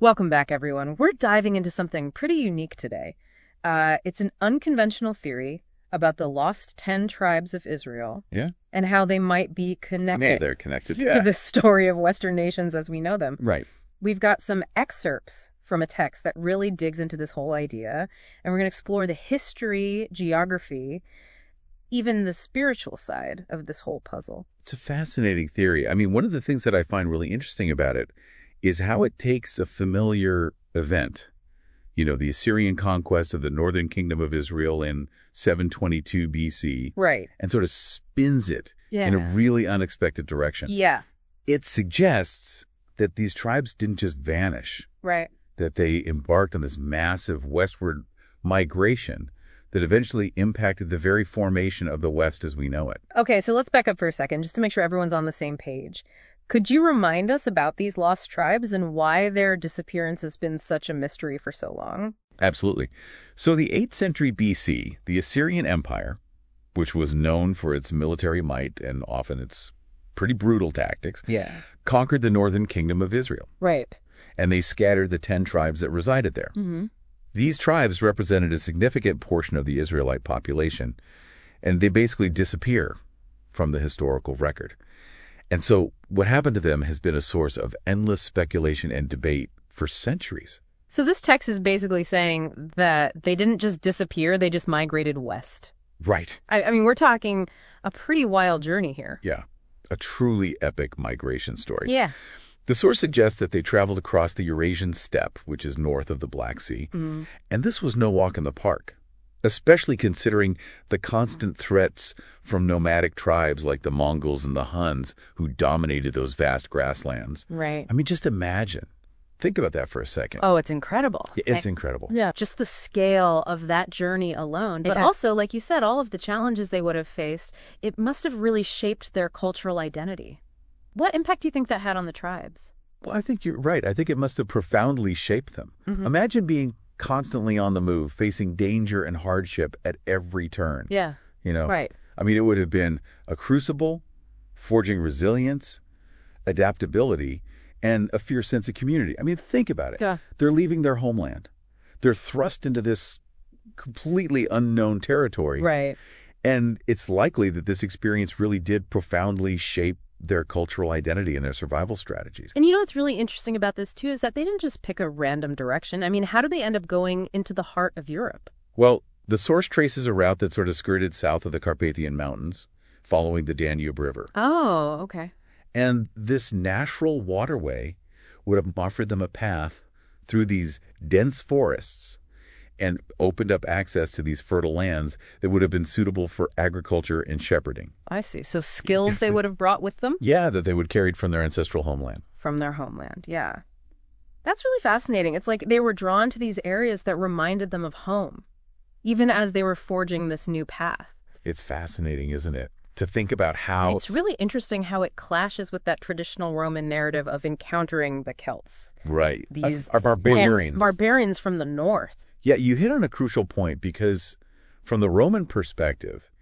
Welcome back, everyone. We're diving into something pretty unique today. It's an unconventional theory about the lost 10 tribes of Israel. Yeah. And how they might be connected. They're connected. To the story of Western nations as we know them. Right. We've got some excerpts from a text that really digs into this whole idea, and we're going to explore the history, geography, even the spiritual side of this whole puzzle. It's a fascinating theory. I mean, one of the things that I find really interesting about it is how it takes a familiar event, the Assyrian conquest of the northern kingdom of Israel in 722 BC, right, and sort of spins it in a really unexpected direction. Yeah. It suggests that these tribes didn't just vanish, right, that they embarked on this massive westward migration that eventually impacted the very formation of the West as we know it. Okay, so let's back up for a second, just to make sure everyone's on the same page. Could you remind us about these lost tribes and why their disappearance has been such a mystery for so long? Absolutely. So the 8th century BC, the Assyrian Empire, which was known for its military might and often its pretty brutal tactics, conquered the northern kingdom of Israel. Right. And they scattered the 10 tribes that resided there. Mm-hmm. These tribes represented a significant portion of the Israelite population, and they basically disappear from the historical record. And so what happened to them has been a source of endless speculation and debate for centuries. So this text is basically saying that they didn't just disappear, they just migrated west. Right. I mean, we're talking a pretty wild journey here. Yeah, a truly epic migration story. Yeah. The source suggests that they traveled across the Eurasian steppe, which is north of the Black Sea, and this was no walk in the park, especially considering the constant threats from nomadic tribes like the Mongols and the Huns who dominated those vast grasslands. Right. I mean, just imagine. Think about that for a second. Oh, it's incredible. It's incredible. Yeah, just the scale of that journey alone. But also, like you said, all of the challenges they would have faced, it must have really shaped their cultural identity. What impact do you think that had on the tribes? Well, I think you're right. I think it must have profoundly shaped them. Mm-hmm. Imagine being constantly on the move, facing danger and hardship at every turn. Yeah. Right. I mean, it would have been a crucible, forging resilience, adaptability, and a fierce sense of community. I mean, think about it. Yeah. They're leaving their homeland. They're thrust into this completely unknown territory. Right. And it's likely that this experience really did profoundly shape their cultural identity and their survival strategies. And what's really interesting about this, too, is that they didn't just pick a random direction. I mean, how did they end up going into the heart of Europe? Well, the source traces a route that sort of skirted south of the Carpathian Mountains, following the Danube River. Oh, okay. And this natural waterway would have offered them a path through these dense forests and opened up access to these fertile lands that would have been suitable for agriculture and shepherding. I see. So skills they would have brought with them? Yeah, that they would carried from their ancestral homeland. From their homeland, yeah. That's really fascinating. It's like they were drawn to these areas that reminded them of home, even as they were forging this new path. It's fascinating, isn't it? To think about how... It's really interesting how it clashes with that traditional Roman narrative of encountering the Celts. Right. These are barbarians. Barbarians from the north. Yeah, you hit on a crucial point because from the Roman perspective,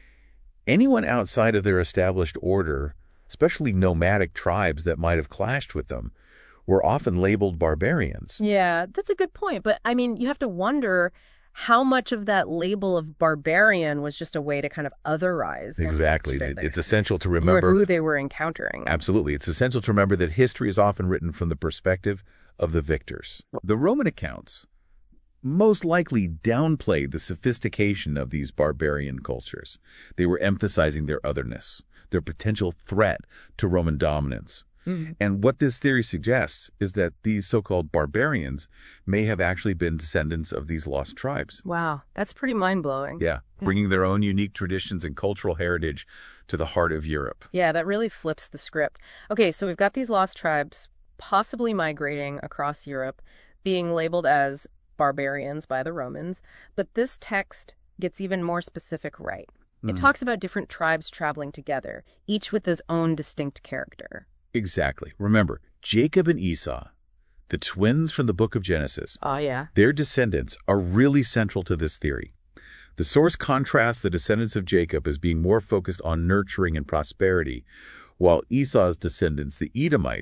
anyone outside of their established order, especially nomadic tribes that might have clashed with them, were often labeled barbarians. Yeah, that's a good point. But I mean, you have to wonder how much of that label of barbarian was just a way to kind of otherize. Exactly. It's essential to remember who they were encountering. Absolutely. It's essential to remember that history is often written from the perspective of the victors. The Roman accounts most likely downplayed the sophistication of these barbarian cultures. They were emphasizing their otherness, their potential threat to Roman dominance. Mm-hmm. And what this theory suggests is that these so-called barbarians may have actually been descendants of these lost tribes. Wow, that's pretty mind-blowing. Yeah, bringing their own unique traditions and cultural heritage to the heart of Europe. Yeah, that really flips the script. Okay, so we've got these lost tribes possibly migrating across Europe, being labeled as barbarians by the Romans, but this text gets even more specific, right? It talks about different tribes traveling together, each with its own distinct character. Exactly. Remember, Jacob and Esau, the twins from the book of Genesis, their descendants are really central to this theory. The source contrasts the descendants of Jacob as being more focused on nurturing and prosperity, while Esau's descendants, the Edomites,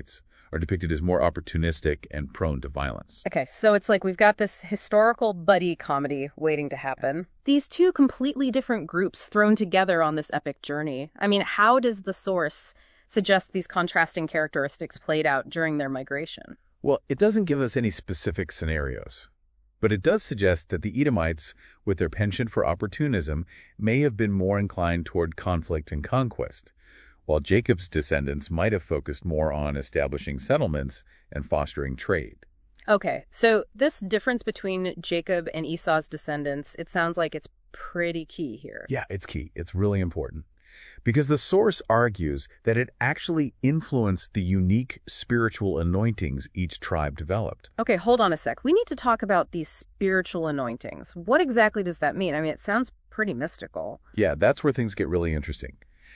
are depicted as more opportunistic and prone to violence. Okay, so it's like we've got this historical buddy comedy waiting to happen. These two completely different groups thrown together on this epic journey. I mean, how does the source suggest these contrasting characteristics played out during their migration? Well, it doesn't give us any specific scenarios, but it does suggest that the Edomites, with their penchant for opportunism, may have been more inclined toward conflict and conquest, while Jacob's descendants might have focused more on establishing settlements and fostering trade. Okay, so this difference between Jacob and Esau's descendants, it sounds like it's pretty key here. Yeah, it's key. It's really important. Because the source argues that it actually influenced the unique spiritual anointings each tribe developed. Okay, hold on a sec. We need to talk about these spiritual anointings. What exactly does that mean? I mean, it sounds pretty mystical. Yeah, that's where things get really interesting.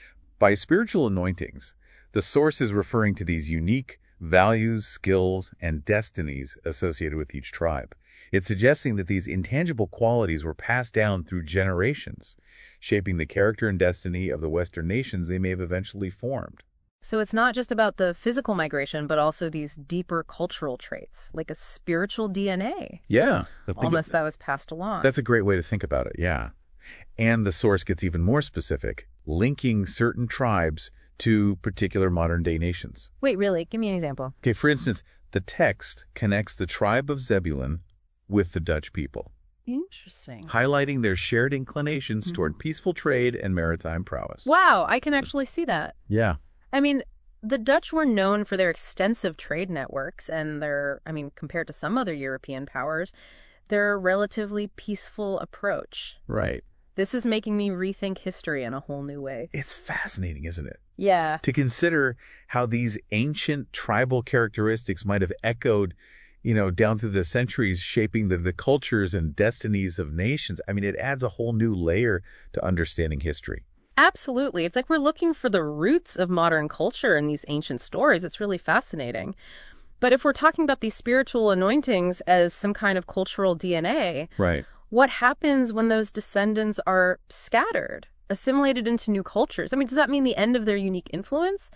By spiritual anointings, the source is referring to these unique values, skills, and destinies associated with each tribe. It's suggesting that these intangible qualities were passed down through generations, shaping the character and destiny of the Western nations they may have eventually formed. So it's not just about the physical migration, but also these deeper cultural traits, like a spiritual DNA. Yeah. Almost that was passed along. That's a great way to think about it, yeah. And the source gets even more specific, linking certain tribes to particular modern-day nations. Wait, really? Give me an example. Okay, for instance, the text connects the tribe of Zebulun with the Dutch people, Interesting. highlighting their shared inclinations toward peaceful trade and maritime prowess. Wow, I can actually see that. Yeah. I mean, the Dutch were known for their extensive trade networks and compared to some other European powers, their relatively peaceful approach. Right. This is making me rethink history in a whole new way. It's fascinating, isn't it? Yeah. To consider how these ancient tribal characteristics might have echoed, down through the centuries, shaping the cultures and destinies of nations. I mean, it adds a whole new layer to understanding history. Absolutely. It's like we're looking for the roots of modern culture in these ancient stories. It's really fascinating. But if we're talking about these spiritual anointings as some kind of cultural DNA, Right. what happens when those descendants are scattered, assimilated into new cultures? I mean, does that mean the end of their unique influence?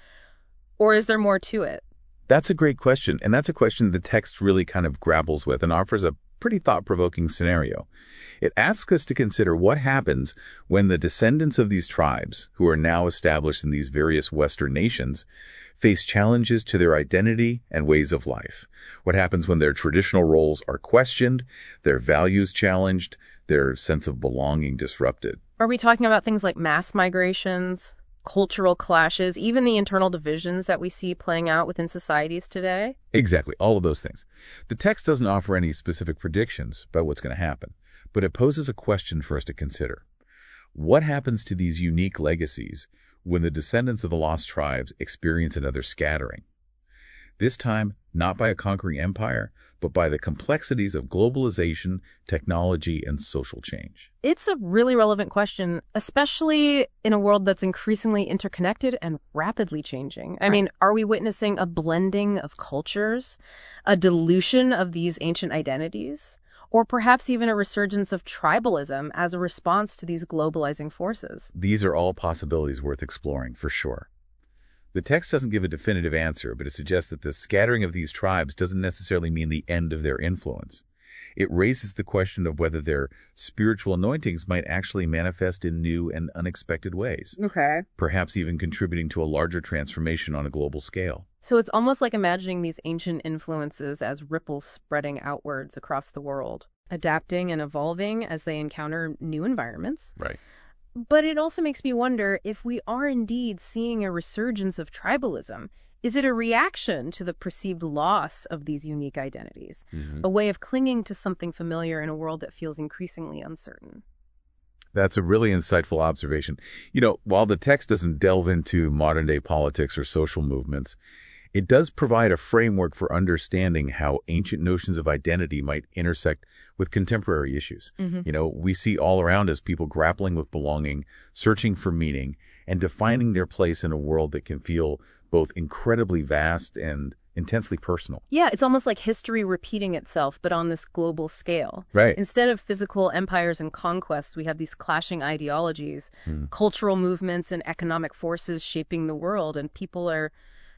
Or is there more to it? That's a great question, and that's a question the text really kind of grapples with and offers a pretty thought-provoking scenario. It asks us to consider what happens when the descendants of these tribes, who are now established in these various Western nations, face challenges to their identity and ways of life. What happens when their traditional roles are questioned, their values challenged, their sense of belonging disrupted? Are we talking about things like mass migrations, cultural clashes, even the internal divisions that we see playing out within societies today? Exactly, all of those things. The text doesn't offer any specific predictions about what's going to happen, but it poses a question for us to consider. What happens to these unique legacies when the descendants of the lost tribes experience another scattering? This time, not by a conquering empire, but by the complexities of globalization, technology, and social change. It's a really relevant question, especially in a world that's increasingly interconnected and rapidly changing. I mean, are we witnessing a blending of cultures, a dilution of these ancient identities, or perhaps even a resurgence of tribalism as a response to these globalizing forces? These are all possibilities worth exploring, for sure. The text doesn't give a definitive answer, but it suggests that the scattering of these tribes doesn't necessarily mean the end of their influence. It raises the question of whether their spiritual anointings might actually manifest in new and unexpected ways, Okay. perhaps even contributing to a larger transformation on a global scale. So it's almost like imagining these ancient influences as ripples spreading outwards across the world, adapting and evolving as they encounter new environments. Right. But it also makes me wonder if we are indeed seeing a resurgence of tribalism. Is it a reaction to the perceived loss of these unique identities? A way of clinging to something familiar in a world that feels increasingly uncertain? That's a really insightful observation. While the text doesn't delve into modern-day politics or social movements, it does provide a framework for understanding how ancient notions of identity might intersect with contemporary issues. We see all around us people grappling with belonging, searching for meaning, and defining their place in a world that can feel both incredibly vast and intensely personal. Yeah, it's almost like history repeating itself, but on this global scale. Right. Instead of physical empires and conquests, we have these clashing ideologies, cultural movements and economic forces shaping the world, and people are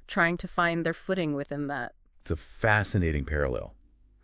trying to find their footing within that. It's a fascinating parallel.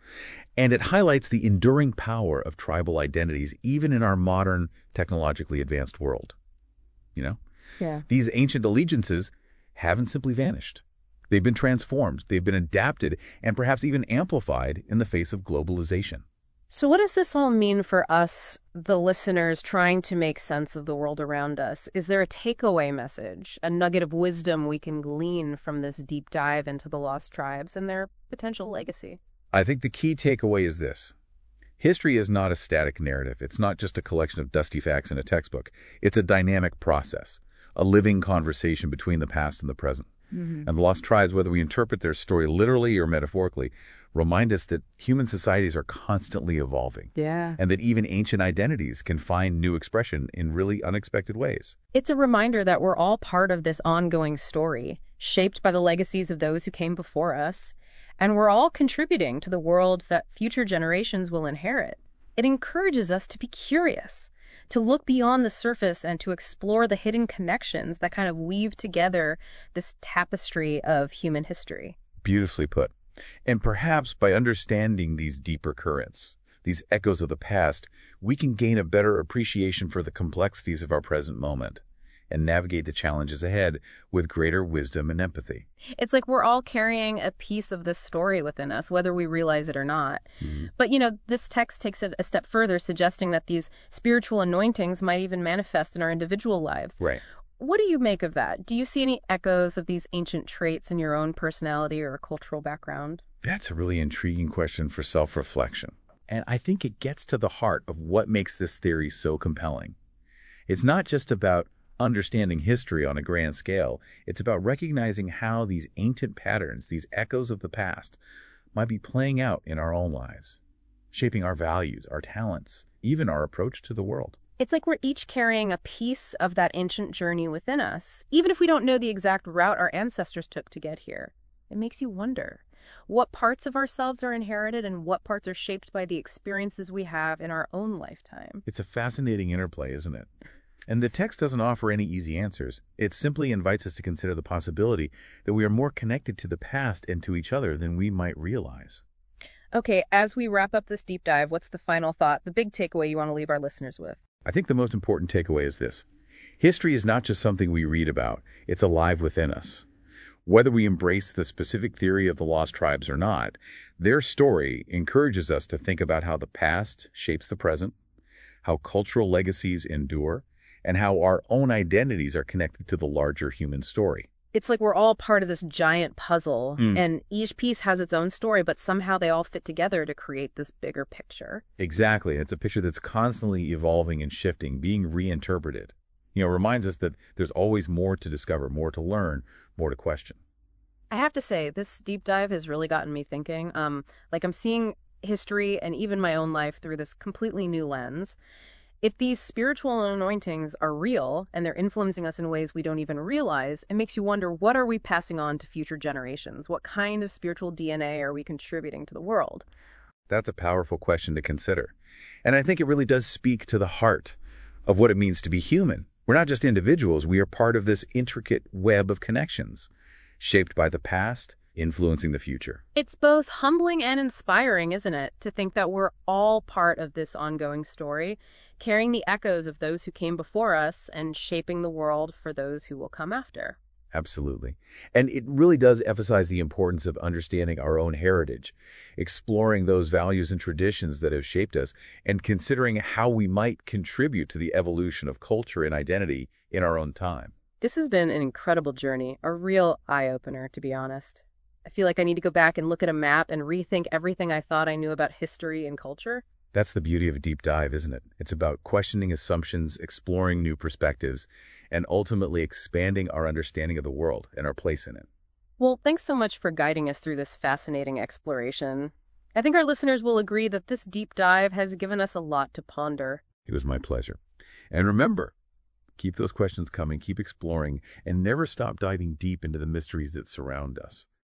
And it highlights the enduring power of tribal identities even in our modern, technologically advanced world. You know? Yeah. These ancient allegiances haven't simply vanished. They've been transformed, they've been adapted, and perhaps even amplified in the face of globalization. So what does this all mean for us, the listeners, trying to make sense of the world around us? Is there a takeaway message, a nugget of wisdom we can glean from this deep dive into the lost tribes and their potential legacy? I think the key takeaway is this. History is not a static narrative. It's not just a collection of dusty facts in a textbook. It's a dynamic process, a living conversation between the past and the present. And the lost tribes, whether we interpret their story literally or metaphorically, remind us that human societies are constantly evolving. Yeah. And that even ancient identities can find new expression in really unexpected ways. It's a reminder that we're all part of this ongoing story, shaped by the legacies of those who came before us, and we're all contributing to the world that future generations will inherit. It encourages us to be curious, to look beyond the surface and to explore the hidden connections that kind of weave together this tapestry of human history. Beautifully put. And perhaps by understanding these deeper currents, these echoes of the past, we can gain a better appreciation for the complexities of our present moment and navigate the challenges ahead with greater wisdom and empathy. It's like we're all carrying a piece of this story within us, whether we realize it or not. But, this text takes it a step further, suggesting that these spiritual anointings might even manifest in our individual lives. Right. What do you make of that? Do you see any echoes of these ancient traits in your own personality or cultural background? That's a really intriguing question for self-reflection. And I think it gets to the heart of what makes this theory so compelling. It's not just about understanding history on a grand scale. It's about recognizing how these ancient patterns, these echoes of the past, might be playing out in our own lives, shaping our values, our talents, even our approach to the world. It's like we're each carrying a piece of that ancient journey within us, even if we don't know the exact route our ancestors took to get here. It makes you wonder what parts of ourselves are inherited and what parts are shaped by the experiences we have in our own lifetime. It's a fascinating interplay, isn't it? And the text doesn't offer any easy answers. It simply invites us to consider the possibility that we are more connected to the past and to each other than we might realize. Okay, as we wrap up this deep dive, what's the final thought, the big takeaway you want to leave our listeners with? I think the most important takeaway is this. History is not just something we read about. It's alive within us. Whether we embrace the specific theory of the lost tribes or not, their story encourages us to think about how the past shapes the present, how cultural legacies endure, and how our own identities are connected to the larger human story. It's like we're all part of this giant puzzle, and each piece has its own story, but somehow they all fit together to create this bigger picture. Exactly. It's a picture that's constantly evolving and shifting, being reinterpreted. It reminds us that there's always more to discover, more to learn, more to question. I have to say, this deep dive has really gotten me thinking. I'm seeing history and even my own life through this completely new lens. If these spiritual anointings are real and they're influencing us in ways we don't even realize, it makes you wonder, what are we passing on to future generations? What kind of spiritual DNA are we contributing to the world? That's a powerful question to consider. And I think it really does speak to the heart of what it means to be human. We're not just individuals. We are part of this intricate web of connections, shaped by the past, influencing the future. It's both humbling and inspiring, isn't it, to think that we're all part of this ongoing story, carrying the echoes of those who came before us and shaping the world for those who will come after. Absolutely. And it really does emphasize the importance of understanding our own heritage, exploring those values and traditions that have shaped us, and considering how we might contribute to the evolution of culture and identity in our own time. This has been an incredible journey, a real eye-opener, to be honest. I feel like I need to go back and look at a map and rethink everything I thought I knew about history and culture. That's the beauty of a deep dive, isn't it? It's about questioning assumptions, exploring new perspectives, and ultimately expanding our understanding of the world and our place in it. Well, thanks so much for guiding us through this fascinating exploration. I think our listeners will agree that this deep dive has given us a lot to ponder. It was my pleasure. And remember, keep those questions coming, keep exploring, and never stop diving deep into the mysteries that surround us.